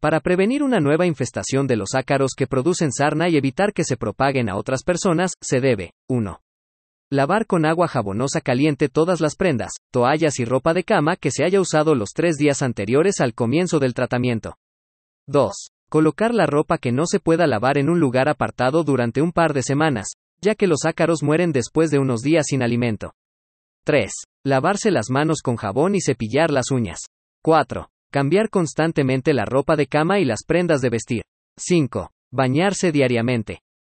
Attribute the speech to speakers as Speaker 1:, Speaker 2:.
Speaker 1: Para prevenir una nueva infestación de los ácaros que producen sarna y evitar que se propaguen a otras personas, se debe: 1. Lavar con agua jabonosa caliente todas las prendas, toallas y ropa de cama que se haya usado los 3 días anteriores al comienzo del tratamiento. 2. Colocar la ropa que no se pueda lavar en un lugar apartado durante un par de semanas, ya que los ácaros mueren después de unos días sin alimento. 3. Lavarse las manos con jabón y cepillar las uñas. 4. Cambiar constantemente la ropa de cama y las prendas de vestir. 5. Bañarse diariamente.